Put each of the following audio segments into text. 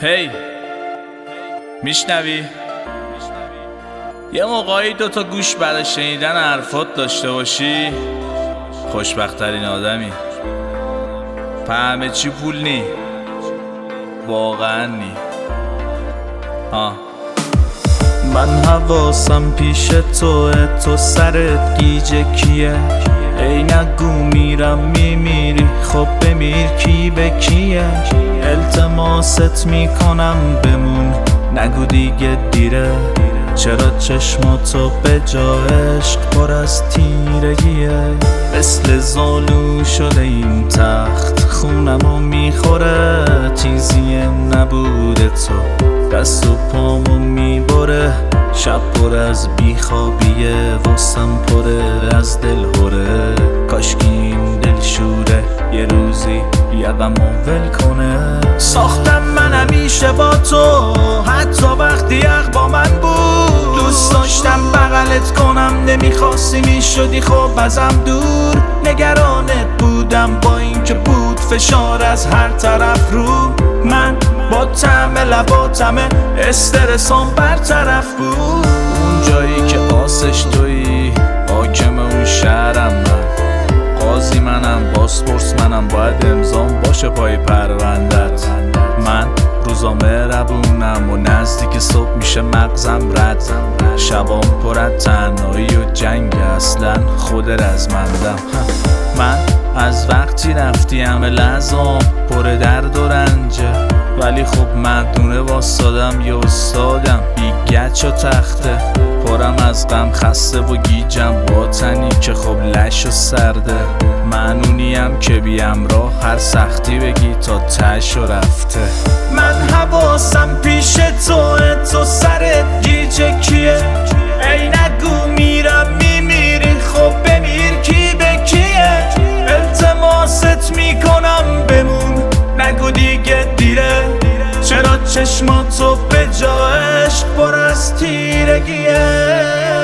هی میشنوی؟ یه موقعی دوتا گوش برای شنیدن حرفات داشته باشی خوشبخت‌ترین آدمی. همه چی پول نی، واقعا نی. من حواسم پیش تو سرت گیجه کیه؟ ای نگو میرم میمیری، خب بمیر کی به کیه؟ التماست میکنم بمون، نگو دیگه دیره. چرا چشماتو به جا عشق پر از تیرگیه؟ مثل زالو شده این تخت، خونمو میخوره. چیزی نبوده تو، دست و پامو میبره. شب پر از بیخوابیه، واسم پره از دل هره. کاشکی این دل شوره یه روزی یقمو ول کنه. ساختم من همیشه با تو، حتی وقتی یق با من بود. دوست داشتم بغلت کنم، نمیخواستی میشدی خب ازم دور. نگرانت بودم با اینکه بود فشار از هر طرف رو من. با طعم لباتم استرسام برطرف بود. اون جایی که آسش تویی، حاکم اون شهرم من. قاضی منم، باسپورس منم، باید امضام باشه پای پروندت. من روزا مهربونم و نزدیک صبح میشه مغزم رد. شبام پر از تنهایی و جنگ، اصلا خود رزمندم. من از وقتی رفتی همه لحظام پر درد و رنجه، ولی خب مردونه واسادم یه استادم بی گچ و تخته. پرم از غم خسته و گیجم با تنی که خب لش و سرده. من اونیم که بیم راه هر سختی بگی تا تش و رفته. من حواسم پیش تو سرت گیجه کیه؟ ای نگو میرم میمیری، خب بمیر کی به کیه؟ التماست میکنم بمون، نگو دیگه دیره. چرا چشماتو به جا عشق پر از تیرگیه؟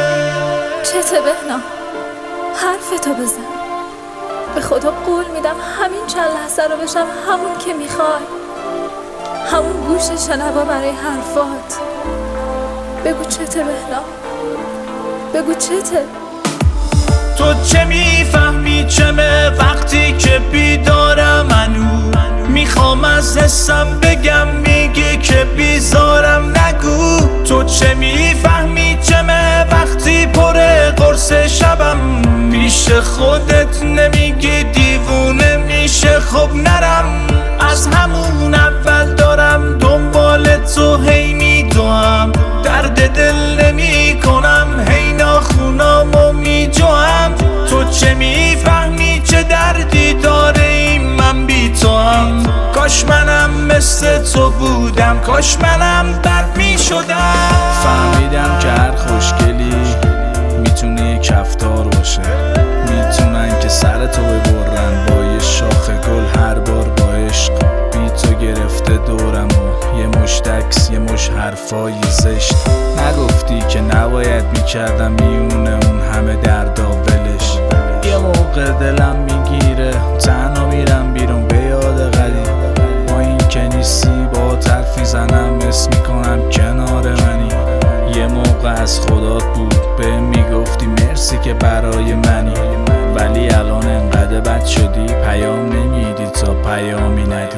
چته بهنا؟ حرفتو بزن. به خدا قول میدم همین چند لحظه رو بشم همون که میخوای، همون گوش شنوا برای حرفات. بگو چته بهنا، بگو چته. تو چه میفهمی چمه وقتی که بیدارم؟ منو میخوام از حسم بگم، میگی که بیزارم. نگو تو چه میفهمی چمه وقتی پر قرص شبم. پیش خودت نمیگی دیوونه میشه، خب نرم. از همون اول دارم دنبال تو هی میدوام. درد دل نمی کنم، هی ناخونامو میجوام. تو چه میفهمی چه دردی داره این من بی تو هم؟ کاش منم مثل تو بودم، کاش منم درد میشدم. فهمیدم که هر خوشگلی میتونه یه کفتار باشه. میتونن که سر تو ببرن با یه شاخ گل هر بار با عشق. بی تو گرفته دورم و یه مشت عکس یه مشت حرفای زشت. نگفتی که نباید میکردم میونه اون همه دردا ولش. یه موقع دلم میگیره تنها میرم بیرون به یاد قدیم. با این که نیستی با حرفی زنم اسم میکنم کنار منی. یه موقع از خدات بود به میگفتی مرسی که برای منی، ولی الان انقدر بد شدی پیام نمیدی تا پیامی ندی.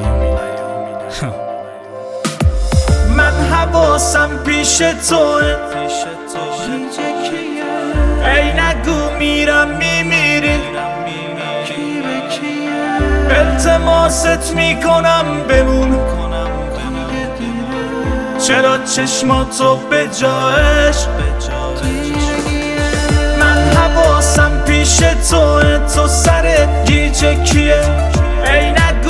من حواسم پیش توه، ای نگو میرم میمیری، التماست میکنم بمون. چرا چشماتو به جا عشق؟ من حواسم پیش تو سرت گیجه کیه؟ ای نگو